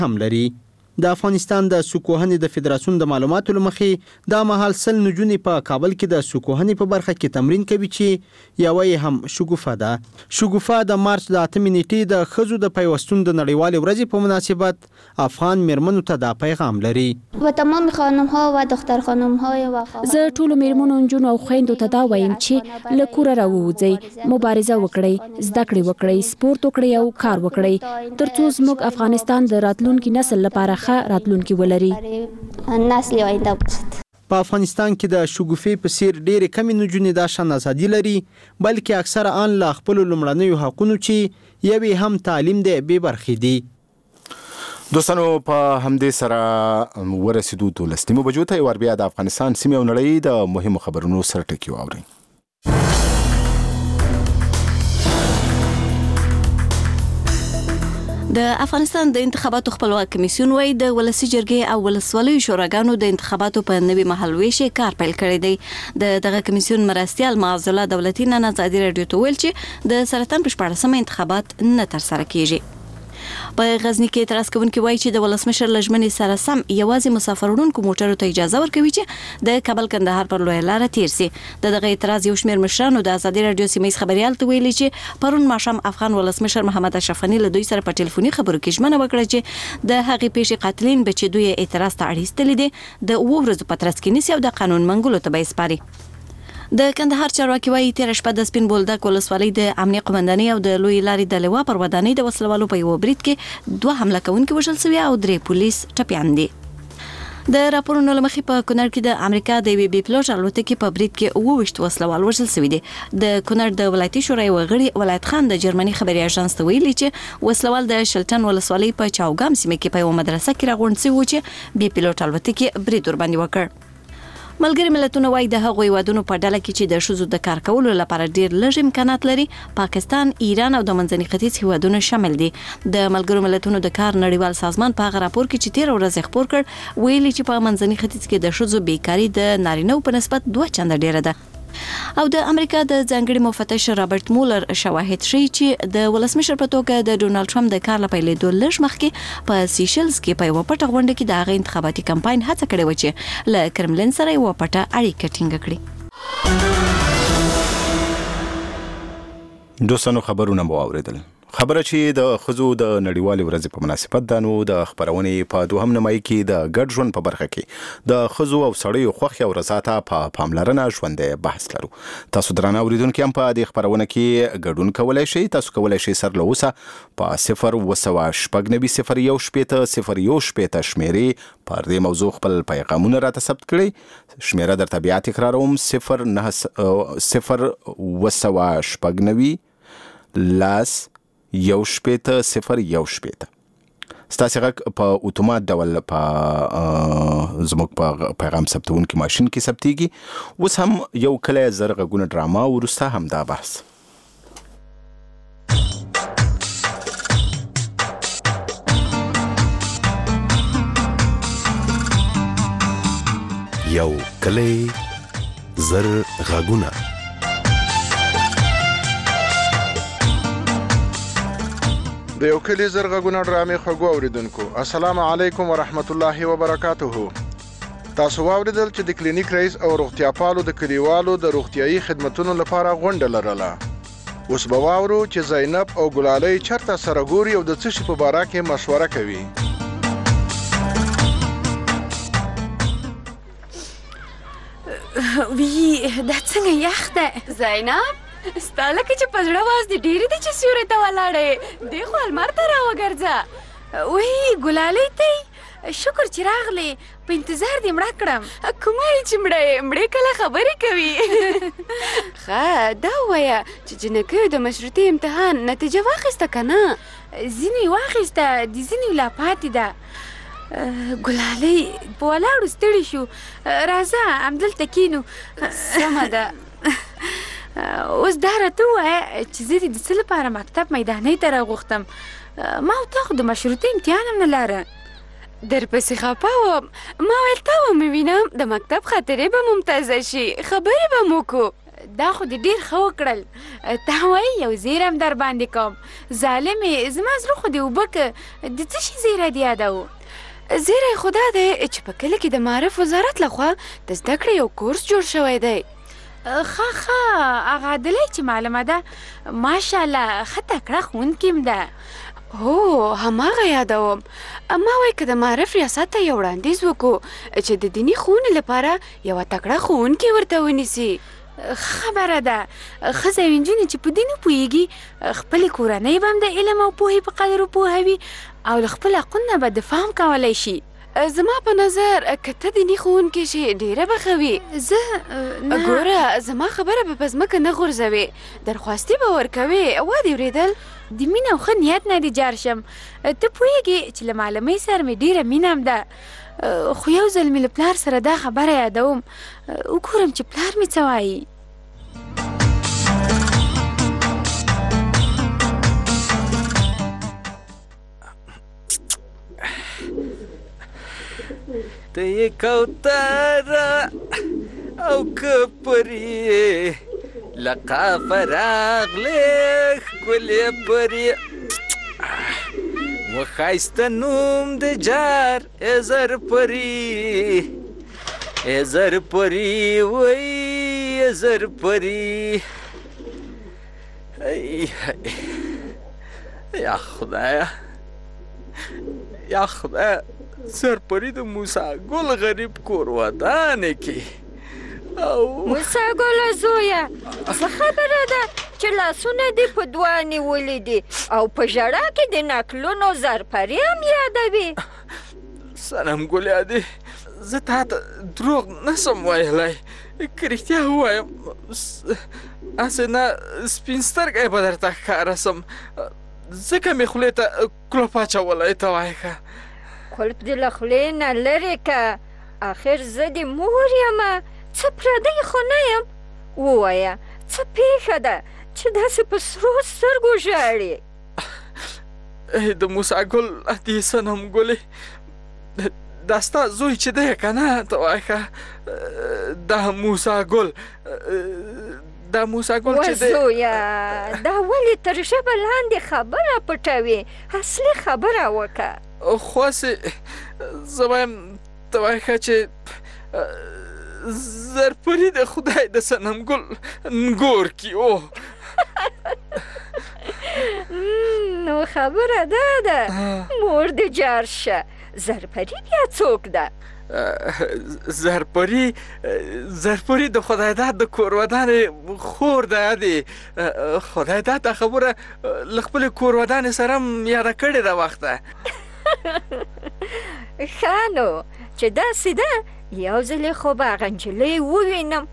هم لري. د افغانستان د سوکوهنې د فدراسیون د معلوماتو له مخې دا مهال 100 نجونې په کابل کې د سوکوهنې په برخه کې تمرین کوي چې یوه یې هم شګوفه ده. شګوفه د مارچ د 8 نیټې د ښځو د پیوستون د نړیوالې ورځې په مناسبت افغان میرمنو ته دا پیغام لري. و تمام خانم‌ها و دختر خانم‌های و زه ټولو میرمنو نجونو او خویندو ته دا وایم چې له کوره راووځئ، مبارزه وکړئ، زده کړې وکړئ، سپورت وکړئ او کار وکړئ ترڅو زموږ افغانستان د راتلونکي نسل لپاره راتلونکي ولري. نسل آینده باشد. په افغانستان کې د شګوفې په څیر ډېرې کمې نجونې دا شان ازادي لري، بلکې اکثره آن له خپلو لومړنیو حقونو چې یوې هم تعلیم دی بې برخې دي. دوستانو په همدې سره ورسېدو 12 بجو ته یو بیا د افغانستان سیمې او نړۍ د مهمو خبرونو سر ټکي واورئ. د افغانستان د انتخاباتو خپلواک کمیسیون وايي د ولسي جرګې او ولسوالیو شوراګانو د انتخاباتو په نوي مهالویش کار پیل کړی دی. دغه کمیسیون مرستیال معاذ الله دولتي نن ازادي رادیو ته ویل چې د سرطان په 14مه انتخابات نه ترسره کیږي. په غزنی کې اعتراض کوونکي وایي چې د ولسمشر لجمنې سره سم یوازې مسافرونکو موټرو ته اجازه ورکوي چې د کابل کندهار پر لویه لاره تیر سي. دغه اعتراض یو شمېر مشرانو د ازادي رادیو سیمه خبريال ته ویلي چې پرون ماښام افغان ولسمشر محمد اشرف غني له دوی سره په ټلیفوني خبرو کې ژمنه وکړه چې د هغې پیښې قاتلین به چې دوی اعتراض ته اړیستلي دي د 2 ورځو په ترڅ کې نیسي او د قانون منګولو ته به یې سپاري. د کندهار چارواکي وایي تیر شپه د سپین بولدک ولسوالۍ د امنیه قومندانۍ او د لوی لارې د لوا پر ودانۍ د وسلوالو په یو برید کې 2 حمله کوونکي وژل شوي او 3 پولیس ټپیان دي. د راپورونو له مخې په کونړ کې د امریکا د یوې بي پلوټ الوتکې په برید کې 28 وسلوال وژل شوي دي. د کونړ د ولایتي شورای وغړي ولایت خان د جرمني خبري اژانس ته ویلي چې وسلوال د شلټن ولسوالۍ په چاوګام سیمه کې په یو مدرسه کې راغونډ شوي چې بي پلوټ الوتکې برید ور باندې وکړ. ملګری ملتونه وايي د هغوی وادونو په ډله کې چې د ښځو د کار کولو لپاره ډیر لږ امکانات لري پاکستان، ایران او د منځني ختیځ هیوادونه شامل دي. د ملګرو ملتونو د کار نړیوال سازمان په هغه راپور کې چې 13 ورځې خبر کړ ویلي چې په منځني ختیځ کې د ښځو بیکاری د نارینه‌و په نسبت 2 چنده ډیره ده. او د امریکا د ځانګړي مفتش رابرټ مولر شواهد ښیي چې د ولسمشر په توګه د ډونالد ټرمپ د کار لپاره لیدو لږ مخکې په سیشلز کې په یو پټه غونډه کې د هغه انتخاباتي کمپاین هڅه کړې و چې له کرملین سره یو پټه اړیکه ټینګه کړي. دوستانو خبرونه مو اوریدل. خبره چې د ښځو د نړیوالې ورځې په مناسبت ده نو د خبرونې په دوهم نیمایي کې د ګډ ژوند په برخه کې د ښځو او سړیو خوښې او رضا ته په پاملرنه ژوندی بحث لرو. تاسو درانه اوریدونکي هم په دې خبرونه کې ګډون کولی شئ. تاسو کولی شئ سر له اوسه په 0 شمېرې پر دې موضوع خپل پیغامونه راته ثبت کړئ. شمېره درته بیا تکراروم 0 1 شپېته ستاسې غږ په اتومات ډول په زموږ په پیغام ثبتونکي ماشین کې ثبتېږي. اوس هم یو کلی زر غږونه ډراما وروسته همدا بحث. یو کلی زر غږونه. د یو کلی زر غږونه ډرامې خوږو اوریدونکو السلام علیکم ورحمت الله وبرکاته. تاسو واوریدل چې د کلینیک رئیس او روغتیاپالو د کلیوالو د روغتیايي خدماتو لپاره غونډه لرله. اوس به واورو چې زینب او ګلالۍ چرته سره ګوري او د څه شي په باره کې مشوره کوي. وی دا څنګه یخ ده زینب؟ ستا لکه چې په زړه واز دې ډېرې دي چې سیوري ته ولاړې دې خو المار ته راوګرځه. وی ګلالۍ ته شکر چې راغلې په انتظار دې مړه کړم. کومه یې چې مړې کله خبرې کوي. ښه دا ووایه چې جنکیو د مشروطي امتحان نتیجه واخیسته که نه؟ ځینې واخیسته د ځینې لا پاتې ده. ګلالۍ په ولاړو ستړي شو راځه همدلته کینو. سمه ده. اوس دا راته ووایه چې زه دې د څه لپاره مکتب میدانۍ ته راغوښتم. ما او تا خو د مشروطي امتحان هم نه لاره. درپسې خفه وم. ما ویل تا به مې وینم د مکتب خاطرې به ممتازه شي خبرې به مو کو. دا خو دې ډېر ښه وکړل. تا وایي یو زیری هم در باندې کوم. ظالمې زما زړه خو دې اوبه که د څه شي زیری دې یادوو؟ زیری خو دا دی چې په کلي کې د معارف وزارت لخوا د زده کړې یو کورس جوړ شوی دی. ښه هغه عادلۍ چې معلومه ده ماشاءالله ښه تکړه ښوونکې م ده. هو هماغه یادوم. ما وایي که د معارف ریاست ته یو وړاندیز وکړو چې د دیني ښوونې لپاره یوه تکړه ښوونکې ورته ونیسي. خبره ده ښځه او نجونې چې په دین وپوهېږي خپلې کورنۍ به هم د علم او پوهې په قدر وپوهوي او له خپل حقونو به دفاع هم کولی شي. زما په نظر که ته دیني ښوونکې شې ډېره به ښه وي. زه ګوره زما خبره به په ځمکه نه غورځوې، درخواستي به ورکوې. وا دې اورېدل؟ د مینه او ښه نیت نه دې جار شم. ته پوهېږې چې له معلمۍ سره مې ډېره مینه هم ده، خو یو ځل مې له پلار سره دا خبره یادوم، وګورم چې پلار مې څه وایي. ته یې کوتره او که پرې لقافه راغلې ښکلې پرې و ښایسته نوم د جار ای زر پرې ای زر پرې وی ای زر پرې. یا خدایه یا خدایه زرپري د موسی ګل غریب کور ودانې کې. موسی ګله زویه څه خبره ده چې لاسونه دې په دوه نیولي دي او په ژړا کې د نکلونو زرپري هم یادوي؟ صنم ګلې ادې زه تا ته دروغ نسم ویلی، که رښتیا ووایم هسې نه سپین سترګی به درته ښکاره سم، ځکه مې خولې ته کلوپ اچولی. ته وایې ښه کلپ دې له خولې نه لرې که، آخر زه دې مور یمه، څه پردی خو نه یم. ووایه څه پېښه ده چې داسې په سرو سترګو ژاړې؟ د موسی ګل ادې صنم ګلې دا ستا زوی چې دی که نه؟ ته وایې ښه دا موسی ګل چې دی. وزویه دا ولې تر ژبه لاندې خبره پټوې؟ اصلي خبره وکړه. خو هسې زه وایم ته وایې ښه چې زرپري د خدای د صنم ګل نګور کې و. نو خبره دا ده مور دې جار شه. زرپري بیا څوک ده؟ زرپري د خدای داد د کور ودانې خور ده. ادې خدای داد دا خبره له خپلې کور ودانې سره هم یاده کړې ده وخته. ښه نو چې داسې ده یو ځلې خو به هغه نجلۍ ووینم.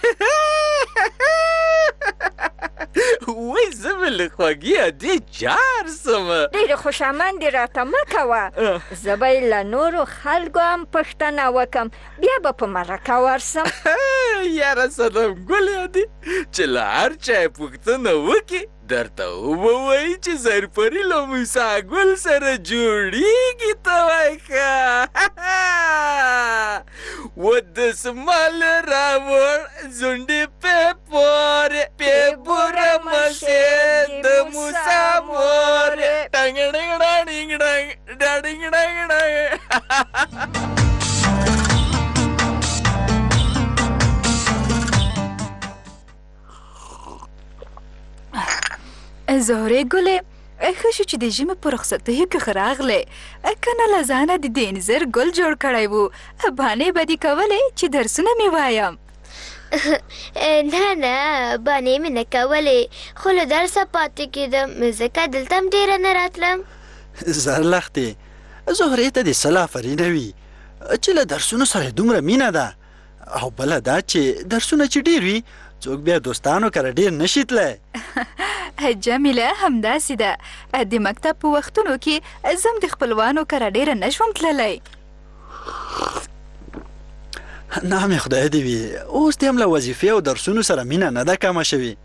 وای زه به له خوږې ادې جار سم. ډېرې خوشامندې راته مه کوه، زه به یې له نورو خلکو هم پوښتنه وکم، بیا به په مرکه ورسم. یاره صنم ګلې ادې چې له هر چا یې پوښتنه وکړي درته ووایي چې زرپري له موسی ګل سره جوړیږي. ته وایې ښه و دسمال راوړ زونډې پې پورې پې بوره مشې د موسی مورې ډنګ ډنګ ډنګ ډنګ ډنګ ډنګ ډنګ. زهرې ګلې ښه شو چې د ژمي په رخصتیو کې ښه راغلې، که نه له ځانه د دې انځر ګل جوړ کړی و، بانې به دې کولې چې درسونه مې وایم. نه بانې مې نه کولې، خو له درسه پاتې کېدم ځکه دلته هم ډېره نه راتلم. زرلښتې زهرې ته دې صله فرینه وي چې له درسونو سره دومره مینه ده، او بله دا چې درسونه چې ډېر وي څوک بیا دوستانو کره ډېر نشي تللی. جمیله همداسې ده، د مکتب په وختونو کې زه هم د خپلوانو کره ډېره نه شوم تللی. نامې خدای دې وي اوس دې هم له وظیفې او درسونو سره مینه نه ده کمه شوې.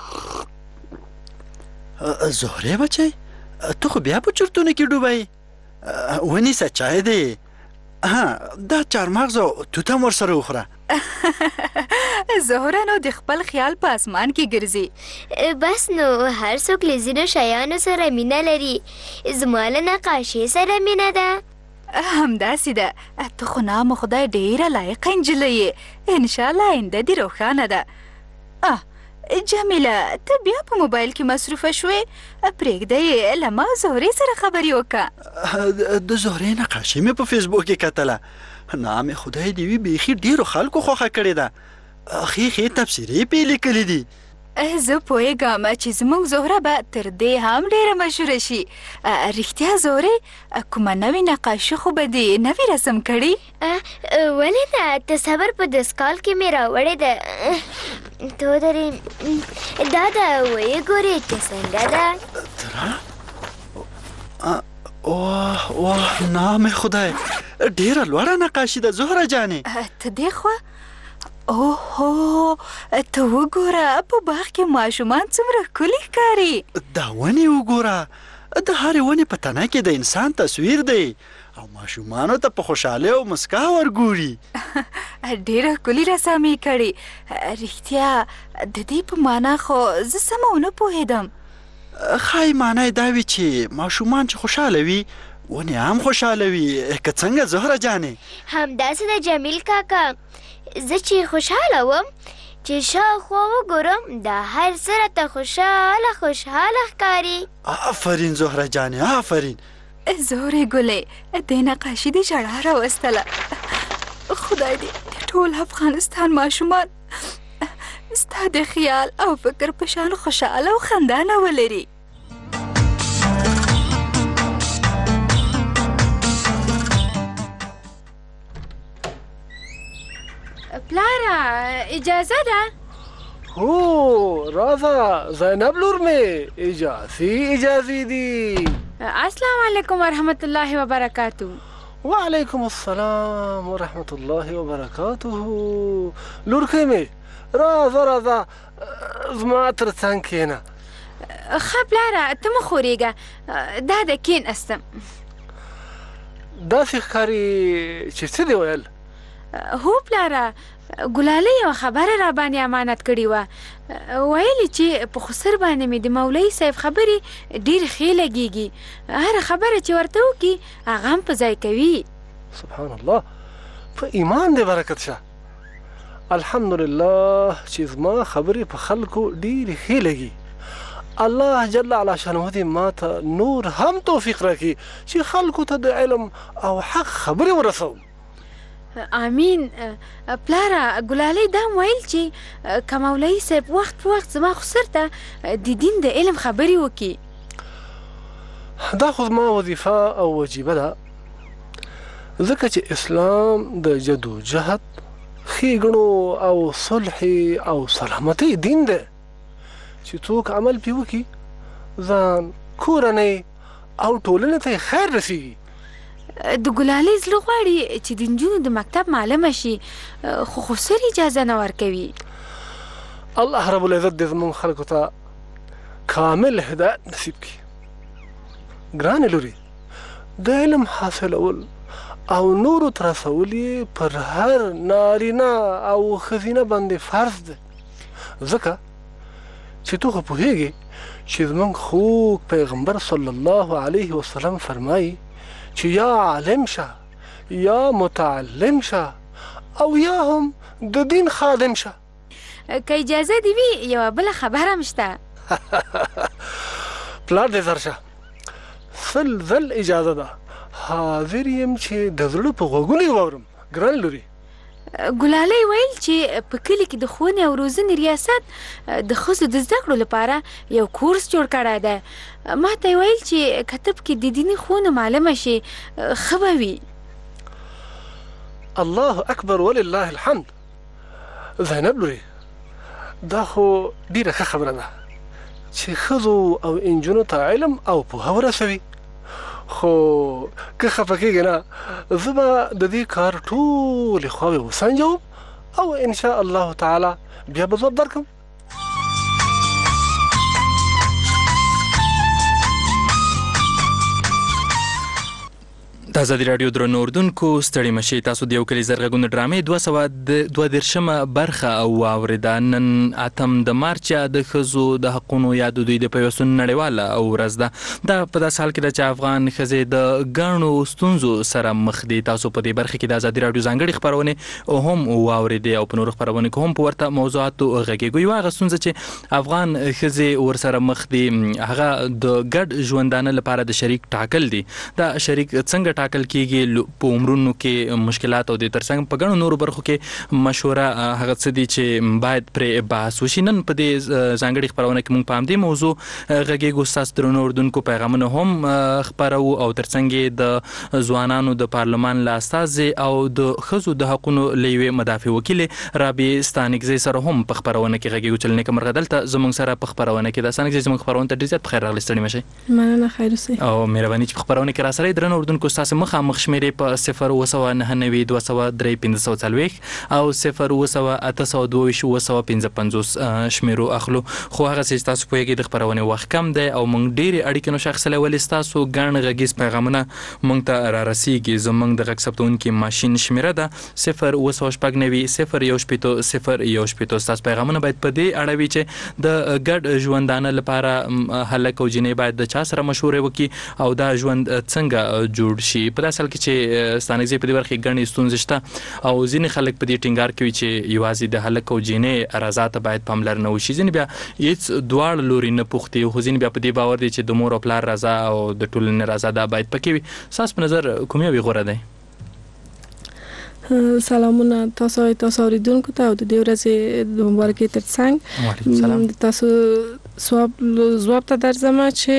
زهرې بچی ته خو بیا په چرتونو کې ډوبی، ونیسه چای دی. دا چارمغز او توت هم ورسره وخوره. زهره نو د خپل خیال په اسمان کې ګرځي. بس نو هر څوک له ځینو شیانو سره مینه لري. زما له نقاشۍ سره مینه ده. همداسې ده. ته خو نام خدای ډېره لایقه نجلۍ یې. انشاءالله آینده دې روښانه ده. جمیله ته بیا په موبایل کې مصروفه شوې. پرېږده یې له ما زهرې سره خبرې وکړه. د زهرې نقاشي مې په فیسبوک کې کتله. نام خدای دې وي بیخي ډېرو خلکو خوښه کړې ده. ښې تبصرې پې لیکلي دي. زه پوهېږم چې زموږ زهره به تر دې هم ډېره مشهوره شي. رښتیا زهرې کومه نوې نقاشي خو به دې نوې رسم کړي؟ ولې نه، ته صبر په دستکال کې مې راوړې ده. تو درې دا ده ویې ګورې چې څنګه ده. واه نام خدای ډېره لوړه نقاشي ده زهره جانې. ته دې خوا اوهو ته وګوره په باغ کې ماشومان څومره ښکلي ښکاري. دا ونې وګوره، د هرې ونې په تنه کې د انسان تصویر دی او ماشومانو ته په خوشحالۍ او مسکا ورګوري. ډېره ښکلي رسامي کړې. رښتیا د دې په معنا خو زه سمه ونه پوهېدم. ښایي معنا یې دا وي چې ماشومان چې خوشحاله وي ونې هم خوشحاله وي. که څنګه زهره جانې؟ همداسې د جمیل کاکا. زه چې خوشحاله وم چې شاوخوا وګورم دا هر څه راته خوشحاله ښکاري. آفرین زهره جانې آفرین. زهرې ګلې دې نقاشي دې ژړا راوستله. خدای دې ټول افغانستان ماشومان ستا د خیال او فکر په شان خوشحاله او خندانه ولري. پلاره اجازه ده؟ هو راځه زینب لور مې اجازې دي. السلام علیکم ورحمت الله وبرکاتو. وعلیکم السلام ورحمت الله وبرکاته. لورکۍ مې راځه زما تر څنګ کښېنه. ښه پلاره ته مه خورېږه، دا ده کښېناستم. داسې ښکاري چې څه دې ویل؟ هو پلاره ګلالۍ یوه خبره را باندې امانت کړې وه. ویلې چې په خسر باندې مې د مولوي صاحب خبرې ډېرې ښې لګېږي. هره خبره چې ورته وکړي هغه هم په ځای کوي. سبحان الله، په ایمان دې برکت شه. الحمدلله چې زما خبرې په خلکو ډېرې ښې لګي. الله جل علا شانه دې ما ته نور هم توفیق راکړي چې خلکو ته د علم او حق خبرې ورسوم. آمین. پلاره ګلالۍ دا ویل چې که مولوي صاحب وخت په وخت زما خسر ته د دین د علم خبرې وکړي. دا خو زما وظیفه او وجیبه ده، ځکه چې اسلام د جدوجهد ښېګڼو او صلح او سلامتۍ دین دی چې څوک عمل پې وکړي ځان، کورنۍ او ټولنې ته یې خیر رسېږي. د ګلالۍ زړه غواړي چې د نجونو د مکتب معلمه شي، خو خسر اجازه نه ورکوي. الله رب العزت دې زموږ خلکو ته کامل هدایت نصیب کړي. ګرانې لورې، د علم حاصلول او نورو ته رسول یې پر هر نارینه او ښځینه باندې فرض دی، ځکه چې تو خو پوهېږې چې زموږ خوږ پیغمبر صلی الله علیه وسلم فرمایي چې یا عالم شه یا متعلم شه او یا هم د دین خادم شه. که اجازه دې وي یوه بله خبره هم شته. پلار دې زر شه، سل ځل اجازه ده، حاضر یم چې د زړه په غوږونو یې واورم. ګران لوري، ګلالۍ ویل چې په کلي کې د ښوونې او روزنې ریاست د ښځو د زده کړو لپاره یو کورس جوړ کړی دی. ما ته یې ویل چې که ته پکې د دیني ښوونو معلمه شي ښه به وي. الله اکبر ولله الحمد. زینب لوري، دا خو ډېره ښه خبره ده چې ښځو او انجونو ته علم او پوهه ورسوي، خو که خفه کېږې نه، زه به د دې کار ټولې خواوې وسنجوم او انشاء الله تعالی بیا به ځواب درکړم. د ازادي راډیو درنو اردوونکو ستړي مشئ تاسو د یو کلي زرغونې ډرامې 202 برخه واورېده. نن 8 مارچ د ښځو د حقونو یا د دوی د پیوستون نړیواله ورځ ده. دا په داسې حال کې ده چې افغان ښځې د ګڼو ستونزو سره مخ دي. تاسو په دې برخه کې د ازادي راډیو ځانګړي خپرونې هم واورېدې او په نورو خپرونو کې هم په ورته موضوعاتو غږیږو. یوه هغه ستونزه چې افغان ښځې ورسره مخ دي هغه د ګډ ژوندانه لپاره د شریک ټاکل دي. دا شریک څنګه ټاکل کیږي؟ په عمرونو کې مشکلات او د ترڅنګ په ګڼو نورو برخو کې مشوره هغه څه دي چې باید پرې بحث وشي. نن په دې ځانګړي خپرونه کې موږ په همدې موضوع غږیږو. ستاسو درنو اردوونکو پیغامونه هم خپرو او ترڅنګ د ځوانانو د پارلمان له استازي او د ښځو د حقونو له یوې مدافع وکیلې رابعې ستانکزۍ سره هم په خپرونه کې غږیږو. چې نیکه مرغه دلته زموږ سره په خپرونه کې ده. ستانکزۍ زموږ خپرونه ته ډېر زیات بخیر راغلی. ستړي مشئ. مننه. خیر اوسئ. او مهرباني چې په خپرونه کې راسره درنو اردوونکو ستاسو مخامخ شمیرې په 07992 203 او 08082 شمیرو اخلو. خو هغه چې تاسو پوهیږئ د خپرونې وخت کم دی او موږ ډېرې اړیکې نو شخصله ولې ستاسو ګڼ غږیز پیغامونه موږ ته را رسیږي. زموږ د غږ ثبتونکي ماشین شمیره ده 089901001. ستاسو پیغامونه باید په دې اړه وي چې د ګډ ژوندانه لپاره هلک او جنۍ باید د چا سره مشورې وکړي او دا ژوند څنګه جوړ شي. په داسې حال کې چې ستانکزۍ په دې برخه کې ګڼې ستونزې شته او ځینې خلک په دې ټینګار کوي چې یوازې د هلک او جنۍ رضا ته باید پاملرنه وشي. ځینې بیا هېڅ دواړه لوري نه پوښتي خو ځینې بیا په دې باور دي چې د مور او پلار رضا او د ټولنې رضا دا باید پکې وي. ستاسو په نظر کوم یو غوره دی؟ سلامونه تاسو اوریدونکو ته او د دې ورځې د مبارکۍ ترڅنګ تاسو ځواب ته درځم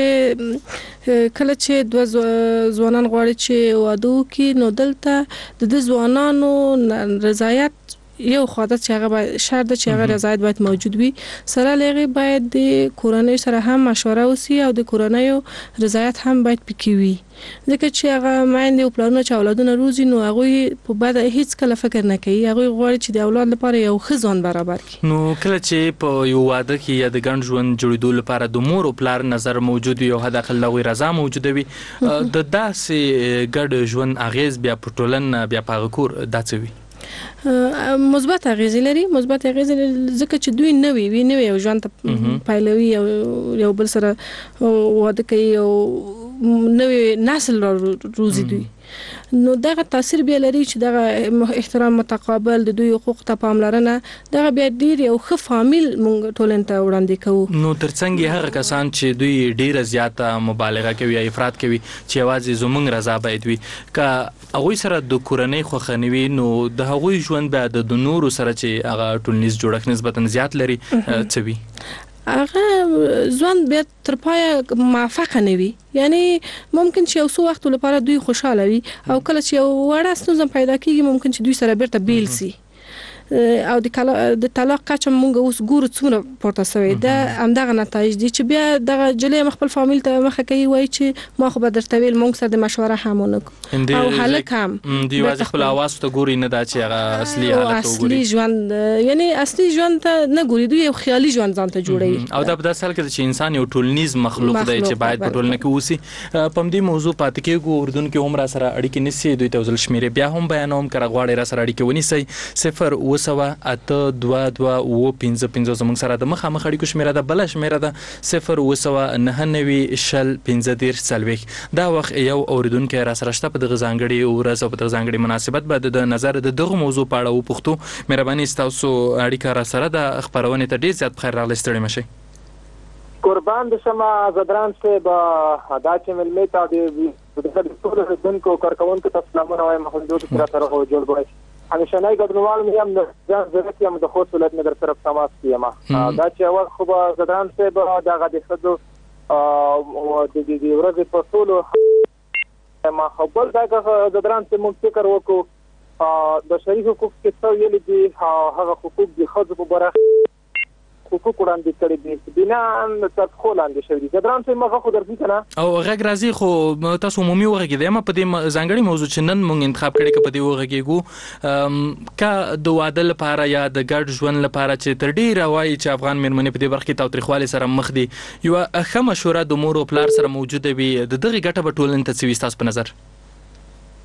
چې کله چې دوه ځوانان غواړي چې واده وکړي نو دلته د ځوانانو رضایت یو خاطر چې هغه شرط ده چې هغه رضایت باید موجود وي. سره لغه باید د کورنۍ سره هم مشوره وسی او د کورنۍ رضایت هم باید پکې وي. ځکه چې هغه مایند او پلانونه چې اولادونه روزي نو هغه په بعد هیڅ کله فکر نه کوي. هغه غواړي چې د اولاد لپاره یو ښه ځان برابر کړي. نو کله چې په یو واده کې یا د ګڼ ژوند جوړېدو لپاره د مور او پلار نظر موجود وي او حداقل لغوي رضا موجوده وي د داسې ګډ ژوند اغیز بیا په ټولنه بیا په کور داسې وي مثبت اغیزې لري. مثبت اغیزې ځکه چې دوی نوې یو ژوند پایلوي او یو بل سره واده کوي او نوې نسل روزي دوی نو دغه تاثیر بیا لري چې دغه احترام متقابل د دوی حقوق ته پاملرنه دغه بیا ډیر یو ښه فامیل مونږ ټولنې ته وړاندې کوو. نو ترڅنګ هغه کسان چې دوی ډیره زیاته مبالغه کوي یا افراط کوي چې یوازې زموږ رضا باید وي که هغوی سره د کورنۍ خوښه نه وي نو د هغوی ژوند بیا د نورو سره چې هغه ټولنیز جوړښت نسبتا زیات لري څه وي هغه ځوان بیا تر پایه موافق نه وي. یعنی ممکن چې یو څو وخت لپاره دوی خوشاله وي او کله چې یو وړه ستونزه پیدا کیږي ممکن چې دوی سره بیرته بیل سي او د طلاق کچه مونږ اوس ګورو څومره پورته شوی دا همدغه نتایج دي چې بیا دغه جلې خپل فامیل ته مخه کوي وای چې ما خو به درته ویل مونږ سره د مشوره هم ونکړو او هلک هم دی واځي خپل आवाज ته ګوري نه دا چې هغه اصلي حالت وګوري اصلي ژوند یعنی اصلي ژوند ته نه ګوري دوی یو خیالي ژوند ځان ته جوړوي او دا په داسې حال کې چې انسان یو ټولنیز مخلوق دی چې باید په ټولنه کې اوسي. په دې موضوع پاتې کېږو اردن کې هم را سره اړیکې نسی دوی ته ځل شمیرې بیا هم بیانوم کړه غواړي را سره اړیکې ونیسي 0808255 زموږ سره د مخامخ اړیکو شمیره ده. بل شمیره ده 08990 دا وخت یو اوریدونکو را سره شته په دغه ځانګړي ورځ او په دغه ځانګړي مناسبت باندې د نظر د دغه موضوع په اړه وپوښتو. مهرباني تاسو اړیکه را سره د خبرونه ته ډیر زیات بخیر راغلی. ستړي مشئ. قربان د شمه زدران سے با ادا چې ملمه تا د ټول دونکو کارکونکو ته سلامونه وایم. محمود سره سره جوړ غوښ همیشه نه ګډونوال مې هم د ضرورت یم د خوست ولایت نه در طرف تماس کیم دا چې اول خو به زدران سے با دغه د خدو د ورځې په ټولو ما خپل دغه زدران سے مونږ فکر وکړو د شریف حقوق کې څو یل دي هغه حقوق د خځو په برخه حقوق وړاندې کړي دي بنا ان تدخل لاندې شوی دي. زدران څه مخه خو درځي کنه او غږ راځي خو تاسو عمومي وغږی دی ما په دې ځانګړي موضوع چې نن مونږ انتخاب کړی کې په دې وغږیږو کا د واده لپاره یا د ګډ ژوند لپاره چې تر ډیره وایي چې افغان مېرمنې په دې برخه کې تاوتریخوالي سره مخ دي یو ښه مشوره د مور او پلار سره موجوده وي د دغه ګټه په ټولنې ته څه وي تاسو په نظر؟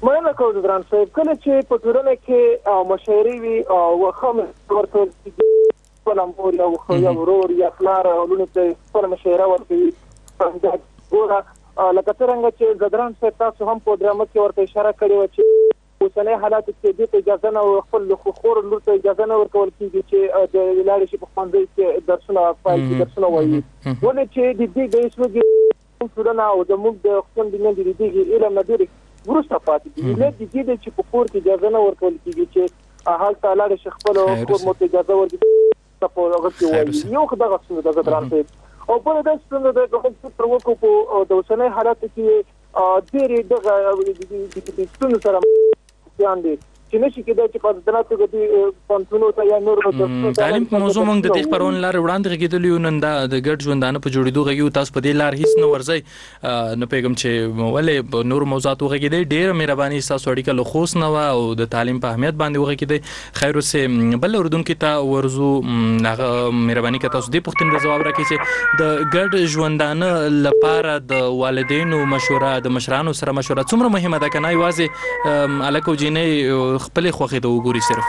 مننه کوم ځدران صاحب. کله چې په ټولنه کې مشاعرې وي او خام ورته خپل مور یا ورور یا پلار ولونه ته خپل مشاعره ورکوي ګوره لکه څنګه چې ځدران صاحب تاسو هم په ډرامه کې ورته اشاره کړې وه چې اوسنی حالات کې دې ته اجازه نه خپل خور لور ته اجازه نه ورکول کېږي چې د لاړې شي په ښوونځي کې درسونه پیل کړي درسونه وایي ولې چې د دې د اسلوب ټولنه او زموږ د خپل د نن د دې علم نه ډېرې وروسته پاتې دي لکه دې چې په کور کې اجازه نه ورکول کېږي چې هلته لاړې شي خپل کور مو ته اجازه ورکړي په هغه کې وایي یو خدای غوښتنه ده ځدران صاحب او بل دا څنګه د کمپیوټر وکړو په د اوسنۍ حالت کې ډېرې دغه ستونزې سره ځان دي چې نشي کېدای چې په دناتو کې پانتونو ته یا نور تعلیم په موضوع موږ د دې خبرون لار وړاندې غږیدلی نن دا د ګډ ژوندانه په جوړېدو غږیو تاسو په دې لار هیڅ نه ورځي نه پیغام چې ولې په نور موضوعات وغږیدي ډېر مهرباني تاسو اړیکه له خوښ نه و او د تعلیم په اهمیت باندې وغږیدي خیر اوسه بل اردن کې تا ورزو هغه مهرباني که تاسو دې پوښتنې جواب راکړئ چې د ګډ ژوندانه لپاره د والدینو مشوره د مشرانو سره مشوره څومره مهمه ده کنه یوازې الکو جینې خپل خوخه ته وګوري صرف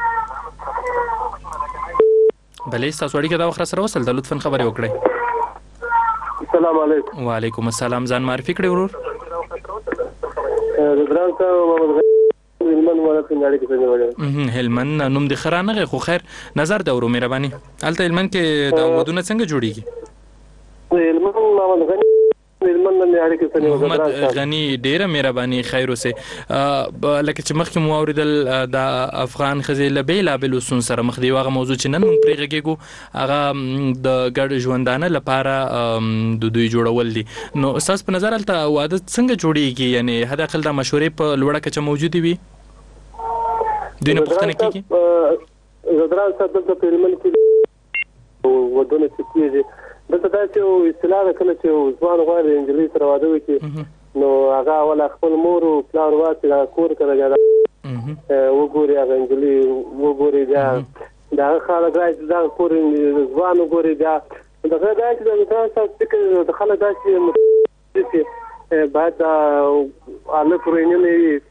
بلې تاسو اړیکه دا وخت سره وصل د لطفا خبرې وکړئ. السلام علیکم. وعلیکم السلام. ځان معرفي کړئ ورور. ځدران صاحب محمد هلمند ولایت نړۍ کې څنګه هلمند نوم د خرانه خو خیر نظر دا ورو مهرباني الته هلمند کې دا ودونه څنګه جوړیږي؟ هلمند محمد غنی محمد غنی ډیره مهرباني خیر اوسه لکه چې مخکې مو اوریدل د افغان خزې له بیلابل وسون سره مخ دی واغه موضوع چې نن موږ پرې غږیږو هغه د ګډ ژوندانه لپاره د دوی جوړول دي نو اساس په نظر الته واده څنګه جوړیږي یعنی حد اقل د مشورې په لوړه کچه موجودي وي دوی نه پوښتنه کیږي. زدران صاحب د فلمن کې ودونه چې کیږي دلته دا چې اصطلاح کله چې ځوان غواړي انجلۍ سره واده وکړي نو هغه ولا خپل مور او پلار واته کور کړه وګوري هغه انجلۍ وګوري دا خلک راځي دا کور ځوان وګوري دا دا چې دا تاسو د خلک دا چې بعد الله پرېنه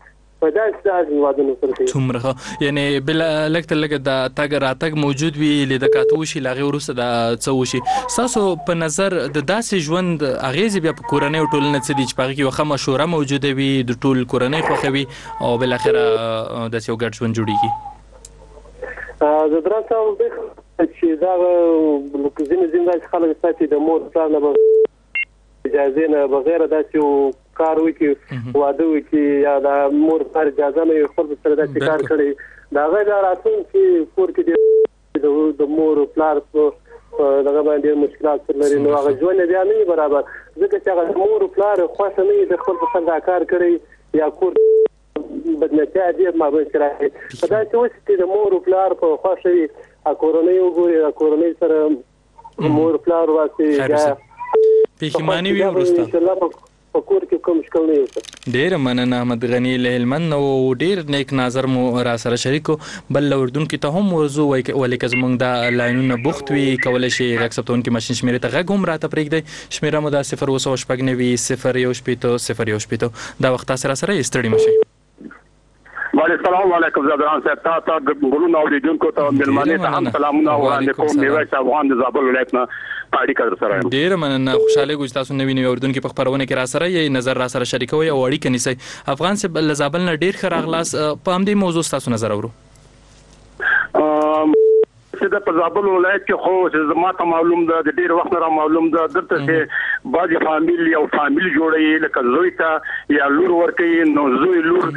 څومره یعنی بل لکه لکه د تاګ راتګ موجود وي لیدل کاتو شي لاغه ورسره د څو شي تاسو په نظر د داسې ژوند اغیز بیا په کورنۍ او ټولنه څه دي چې پاره کې وخه مشوره موجوده وي د ټول کورنۍ خوخوي او بل اخره د یو ګډ ژوند جوړیږي. زه درته وایم چې دا لکه زین خلک ساتي د مور پلان نه اجازه نه بغیر دا چې کار وکي واده وکي یا د مور پر اجازه نه خپل سره د کار کړي دا غیر راتون چې کور کې د مور پلار دغه باندې مشکلات لري نو هغه ژوند بیا نه برابر ځکه چې هغه مور پلار خوښ نه د خپل سره کار کړي یا کور بدنته دې ما به سره دا چې وسته د مور پلار په خوښي کورنۍ وګوري کورنۍ سره مور پلار واسي پېښماني وي ورسته پکور کې کوم مشکل نه وي. ډیر مننه احمد غنی له هلمند او ډیر نیک نظر مو را سره شریکو بل اردن کې ته هم موضوع ولیک زمونږ د لاینونو بوخت وی کولای شي اکسپټون کې ماشين شمیره ته غږ هم راته پرېږدي شمیره مو د 0 دا وخت سره استړی مشي. السلام علیکم زدران صاحب تاسو د ګورونو اوریدونکو ته ملمنه ته هم سلامونه وړاندې کوم نیوي افغان د زابل ولایت نه پاړی کړ سره ډیر مننه خوشاله ګوښ تاسو نوی نوی اردن کې په خبرونه کې را سره یې نظر را سره شریکوي او اړیکه نیسي افغان صاحب له زابل نه ډیر خراغلاس په هم دې موضوع تاسو نظر اورو چې د زابل ولایت کې خو زما ته معلوم ده د ډیر وخت را معلوم ده درته چې بعضی فامیل او فامیل جوړي لکه زوی ته یا لور ورکې نو زوی لور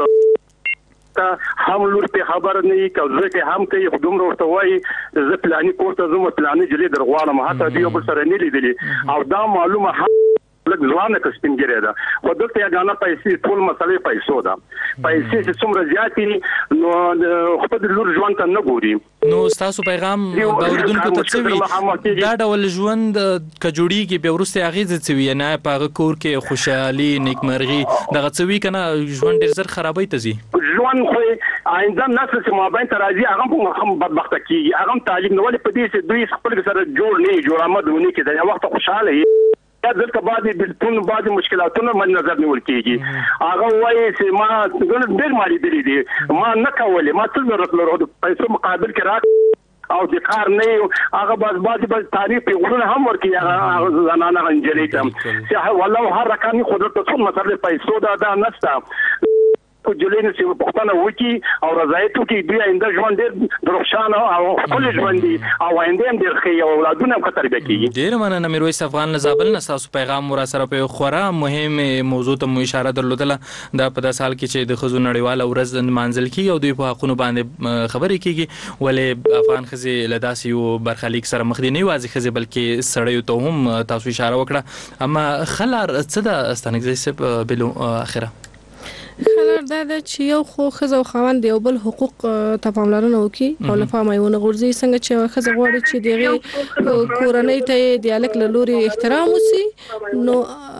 هم لور په خبر نه کوي چې هم کوي خدوم ورته وایي ز پلاني کوته زمو پلاني جلي درغواله ما ته دی په سره نه لیدلی او دا معلومه لږ ځوانه کسبینګری ده خو دلته یا غاڼه پیسې ټول مسلې پیسو ده پیسې چې څومره زیاتې نو خپل لور ژوند ته نه ګوري نو تاسو پیغام باوردونکو ته څه دا ډول ژوند کجوړیږي به ورسته اغیزه څوي نه په کور کې خوشحالي نیکمرغي دغه څوي کنه ژوند ډیر زر خرابوي ته زی ژوند خو آینده نسل چې ما بین ترازی هغه هم بدبخت کیږي هغه تعلیم نو ولې په دې چې دوی خپل سره جوړ نه جوړ آمد ونی کې دا وخت خوشاله دلته بعضې بلتون بعضې مشکلاتونه مد نظر نیول کېږي هغه وایي چې ما ډېر ما لیدلي دي ما نه کولې ما څه ضرورت لرو د پیسو مقابل کې را او د کار نه یو هغه بعضې تعریف پیغورونه هم ورکوي هغه زنانه نجلۍ ته چې والله هر رقمي قدرت ته څومره مسله پیسو دا نشته جلینو چې پښتنه وکی او رضایت وکي دوی آینده ژوند ډېر روښانه او ښکلی ژوند دي او آینده هم ډېر ښه او اولادونه هم ښه تربیه کېږي. ډېره مننه میرویس افغان له زابل نه ستاسو پیغام مو راسره په یو خورا مهمې موضوع ته مو اشاره درلودله دا په داسې حال کې چې د ښځو نړیواله ورځ نمانځل کېږي او دوی په حقونو باندې خبرې کېږي ولې افغان ښځې له داسې یو برخلیک سره مخ دي نه یوازې ښځې بلکې سړیو ته هم تاسو اشاره وکړه اما ښه لار څه ده ستانکزی صاحب بلو اخره؟ خلار دا ده چې یو خو ښځه او خاوند یو بل حقوق ته پاملرنه وکړي او له پامه یې ونه غورځي څنګه چې ښځه غواړي چې د هغې کورنۍ ته یې د هلک له لورې احترام وسي نو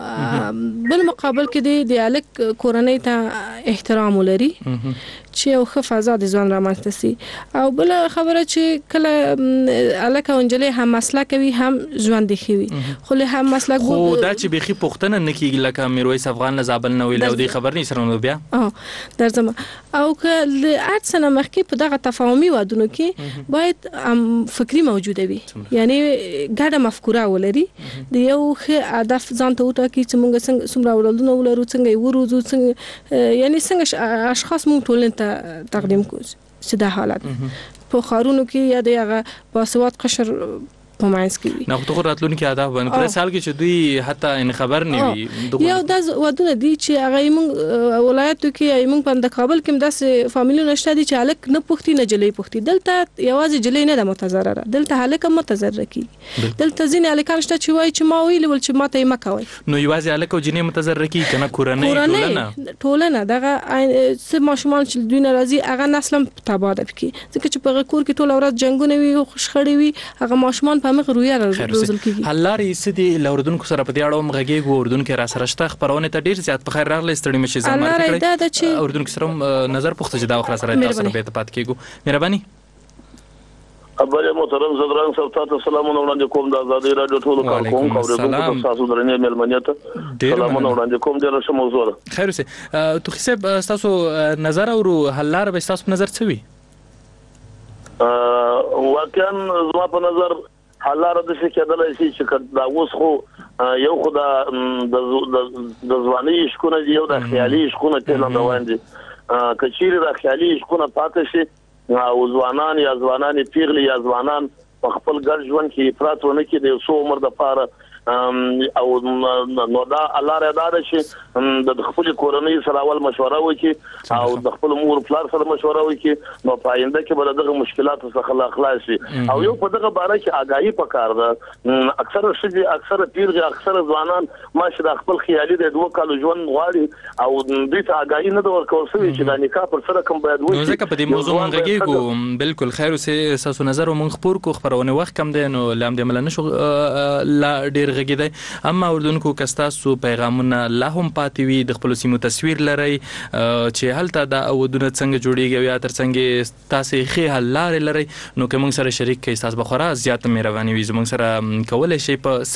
بل مقابل کې د هلک کورنۍ ته احترام ولري چې یو ښه فضا د ژوند رامنځته سي او بله خبره چې کله هلک او نجلۍ هم مسلک کوي هم ژوند یې ښه وي خو له هم مسلک خو دا چې بیخي پوښتنه نه کېږي لکه میرویس افغان له زابل نه ویل او دې خبر نه سره نو بیا درځم او که له هر څه نه مخکې په دغه تفاهمي وادونو کې باید فکري موجوده وي یعنی ګډه مفکوره ولري د یو ښه هدف ځان ته وټاکي چې موږ څومره اولادونه ولرو څنګه یې وروزو څنګه یعنی څنګه اشخاص موږ ټولنې ته تقدیم کوو چې دا حالت په ښارونو کې یا د هغه باسواد قشر په ماینس کې وي نه خو راتلونکي اهداف باندې پر سال کې چې دوی حتی ان خبر نه وي یو د ودونه دي چې هغه موږ ولایتو کې موږ په کابل کې داسې فامیلونه شته دي چې هلک نه پوښتي نه جلۍ پوښتي دلته یوازې جلۍ نه ده متضرره دلته هلک هم متضرر کیږي دلته ځینې هلکان شته چې وایي چې ما ویلي ول چې ماته یې مه کوئ نو یوازې هلک او جنۍ متضرر کیږي که نه ټولنه دغه څه ماشومان چې دوی نه راځي هغه نسل هم تباه ده پکې ځکه چې په هغه کور کې ټوله ورځ جنګونه وي شخړې وي هغه ماشومان په مخ رویه روزل کیږي حل لارې څه دي له اردوونکو سره په دې اړه هم غږیږو اردوونکي را سره شته خپرونې ته ډېر زیات په خیر راغلی ستړي مه شئ ځان معرفي کړئ اردوونکو سره هم نظر پوښته چې دا وخت را سره تاسو سره بېرته پاتې کېږو مهرباني ابل محترم صدران صاحب تاسو سلامونه وړاندې کوم د آزادۍ رادیو ټولو کارکونکو اوریدونکو تاسو درنې مېلمنه ته سلامونه وړاندې کوم ډېر ښه موضوع ده خیر اوسئ توخي صاحب تاسو نظر او حل لاره به تاسو نظر څه وي واقعا زما په نظر حل لاره د څه کېدلای شي چې دا اوس خو یو خو د ځوانۍ عشقونه دي یو د خیالي عشقونه تېل روان دي که چیرې د خیالي عشقونه پاتې شي او ځوانان یا ځوانانې پیغلې یا ځوانان په خپل ګډ ژوند کې افراط ونه کړي د یو څو عمر دپاره او نو دا الله را ده چې د خپل کورنۍ سره اول مشوره وکړي او د خپل مور پلار سره مشوره وکړي نو په آینده کې به دغه مشکلاتو څخه خلاص شي او یو په دغه باره کې آگاهي پکار ده اکثره ښځې اکثره پیغلې اکثره ځوانان ماشه د خپل خیالي د 2 کالو ژوند غواړي او دوی ته آگاهي نه ده ورکول شوې چې دا نکاح پر سره کوم باید وشي نو ځکه په دې موضوع مونږ غږیږو بالکل خیر اوسئ ستاسو نظر مونږ خپور کو خپرونه وخت کم دی نو لام دې مل نه شو لا ډېر غږیدای اما اردوونکو کستاسو پیغامونه لا هم پاتې وي د خپل سیمو تصویر لري چې هلته د ودونه څنګه جوړیږي یا تر څنګه تاسو خې حل لارې لري نو که موږ سره شریک کړئ تاسو بخورا زیات مهرباني وي زموږ سره کولای شئ په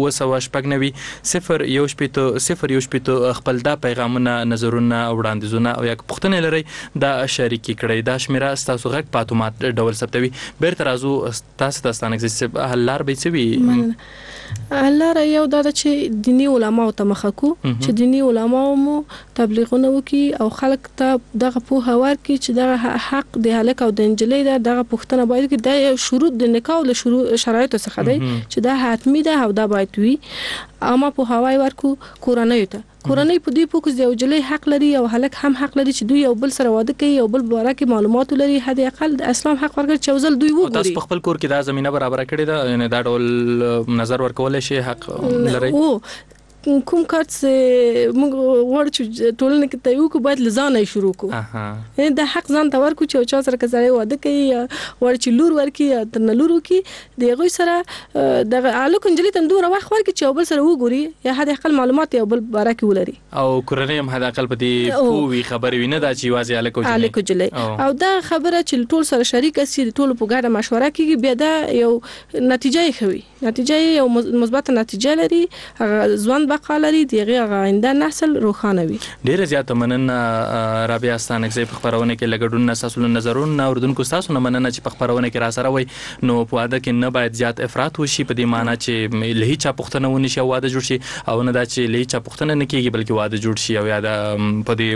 0 خپل دا پیغامونه نظرونه وړاندیزونه او یا پوښتنې لري دا شریک کړئ دا شمیره تاسو غږ پاتومات ډول ثبتوي بیرته راځو تاسو ته حل لار به څه وي لاره یو دا چې دینی علماو ته مخه کو چې دینی علماو مو تبلیغونه وکړي او خلک ته دغه پوهه ورکړي چې دغه حق د هلک او د نجلۍ دغه پوښتنه باید کې د شروط د نکاح له شرایطو څخه دی چې دا حتمی ده او دا باید وي اما په هواي ورکو کورنۍ ته کورنۍ په دې پوکس دی او جلۍ حق لري او هلک هم حق لري چې دوی یو بل سره واده کوي او بل باره کې معلومات لري حد اقل د اسلام حق ورکړي چې ځل دوی وګوري تاسو په خپل کور کې دا زمينه برابر کړی دا یعنی دا ډول نظر ورکول شي حق لري کوم کار چې موږ غواړو چې ټولنه کې ته یو کو باید لزانه شروع کو دا حق ځان ته ورکو چې چا سره کزړې واده کوي ور چې لور ورکی تر نه لور کی دغه سره د الو کنجلی تم دوه وخت ورکی چې بل سره وګوري یا هدا اقل معلومات یو بل بارکه ولري او کورنۍ هم هدا اقل پدې پوي خبرې ویني دا چې واځي الکو جلی او دا خبره چې ټول سره شریک سي ټول په ګډه مشوره کوي بیا دا یو نتیجه خوي نتیجه یو مثبت نتیجه لري ځوان بقا لري دغه آینده نسل روښانه وي. ډیره زیاته مننه رابعه ستانکزی په خبرونه کې لګډون اساسو نظرونه اوردونکو تاسو نه مننه چې په خبرونه کې را سره وای نو په واده کې نه باید زیات افراط وشي په دې معنی چې له هیڅ پښتنه ونی شي واده جوړ شي او نه دا چې له هیڅ پښتنه نه کیږي بلکې واده جوړ شي او یا د په دې